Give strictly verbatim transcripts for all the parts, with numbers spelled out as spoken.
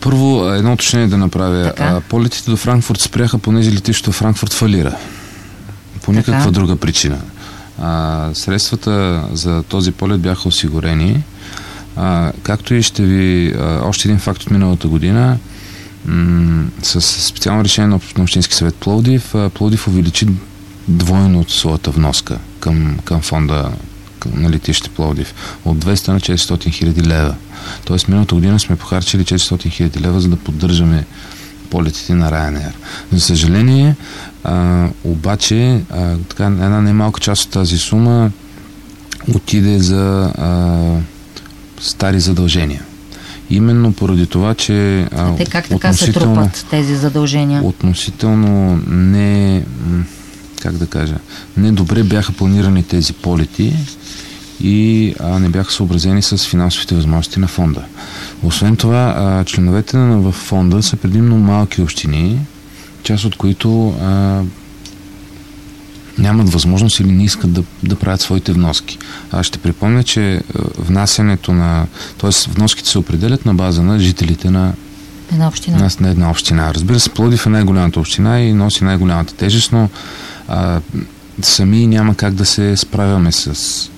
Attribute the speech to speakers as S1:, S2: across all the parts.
S1: Първо, едно уточнение да направя. А, полетите до Франкфурт спряха, понеже летището в Франкфурт фалира. По никаква така. друга причина. А, средствата за този полет бяха осигурени. А, както и ще ви... А, още един факт от миналата година. М- с специално решение на, на Общински съвет Пловдив, а, Пловдив увеличи двойно от своята вноска към, към фонда на летище Пловдив. От двеста на четиристотин хиляди лева. Тоест, миналата година сме похарчили четиристотин хиляди лева, за да поддържаме полетите на Ryanair. За съжаление, а, обаче, а, така, една немалка част от тази сума отиде за а, стари задължения. Именно поради това, че
S2: а, те как така се трупат тези задължения?
S1: Относително не... как да кажа, не добре бяха планирани тези полети и а, не бяха съобразени с финансовите възможности на фонда. Освен това, а, членовете на в фонда са предимно малки общини, част от които а, нямат възможност или не искат да, да правят своите вноски. Аз ще припомня, че внасянето на... т.е. вноските се определят на база на жителите на
S2: една община.
S1: На, на една община. Разбира се, Пловдив е най-голямата община и носи най-голямата тежест, но а, сами няма как да се справяме с,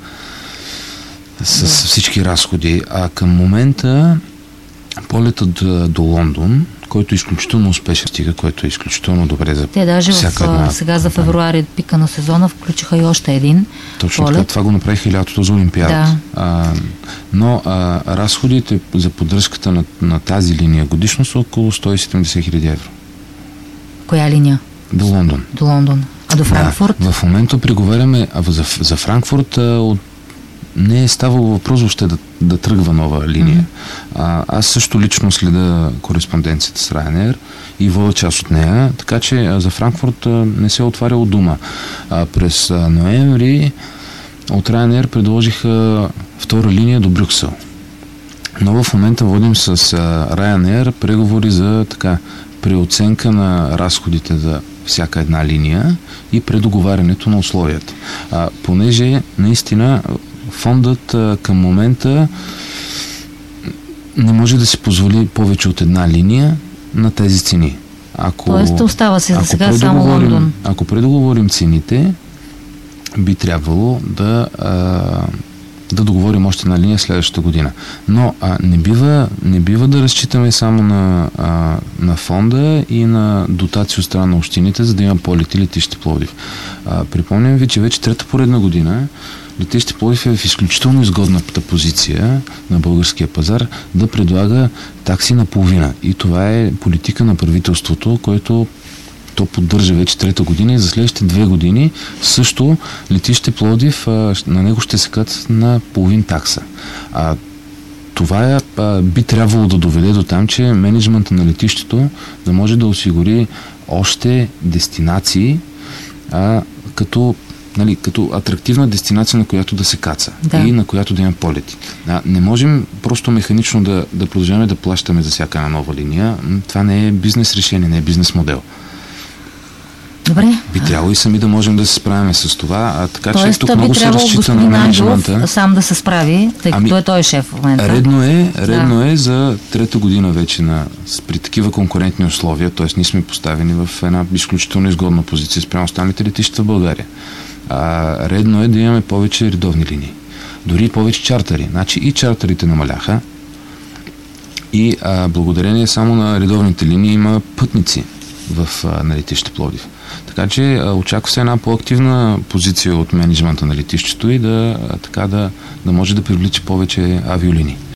S1: с да. всички разходи. А към момента полетът до, до Лондон, който е изключително успешен, стига, който е изключително добре за
S2: Те даже
S1: всяка
S2: в,
S1: една.
S2: Сега за февруари, пика на сезона, включиха и още един
S1: Точно
S2: полет.
S1: така, това го направиха и лятото за Олимпиада.
S2: Да.
S1: А, но а, разходите за поддръжката на, на тази линия годишно са около сто и седемдесет хиляди евро.
S2: Коя линия?
S1: До Лондон.
S2: До Лондон. А до Франкфурт?
S1: Да, в момента преговаряме, а за, за Франкфурт а, от не е ставало въпрос въобще да, да тръгва нова линия. Mm-hmm. А, аз също лично следа кореспонденцията с Ryanair и водя част от нея, така че а, за Франкфурт а, не се е отваряло дума. А, през а, ноември от Ryanair предложиха втора линия до Брюксел. Но в момента водим с а, Ryanair преговори за така преоценка на разходите за всяка една линия и предоговарянето на условията. А, понеже наистина фондът а, към момента не може да си позволи повече от една линия на тези цени. Ако,
S2: Тоест остава се за сега само Лондон.
S1: Ако предоговорим цените, би трябвало да, а, да договорим още една линия следващата година. Но а, не, бива, не бива да разчитаме само на, а, на фонда и на дотации от страна на общините, за да има полети летище Пловдив. А, припомням ви, че вече трета поредна година летище Пловдив е в изключително изгодната позиция на българския пазар да предлага такси на половина. И това е политика на правителството, което то поддържа вече трета година и за следващите две години също летище Пловдив, а, на него ще се кат на половин такса. А това е, а, би трябвало да доведе до там, че мениджмънта на летището да може да осигури още дестинации, а, като Нали, като атрактивна дестинация, на която да се каца
S2: да.
S1: и на която да има полети. А, не можем просто механично да, да продължаваме да плащаме за всяка една нова линия. Това не е бизнес решение, не е бизнес модел.
S2: Добре.
S1: Би трябвало и сами да можем да се справяме с това. А, така
S2: Тоест,
S1: че тук много се разчита на менеджмента.
S2: Сам да се справи, тъй като ами, е той шеф в момента.
S1: Редно е, редно да. е за трета година вече на, при такива конкурентни условия, т.е. ние сме поставени в една изключително изгодна позиция спрямо останалите летища в България. А, редно е да имаме повече редовни линии. Дори повече чартери. Значи и чартерите намаляха и а, благодарение само на редовните линии има пътници в а, на летище Пловдив. Така че а, очаква се една по-активна позиция от мениджмънта на летището и да, а, така да, да може да привлича повече авиолинии.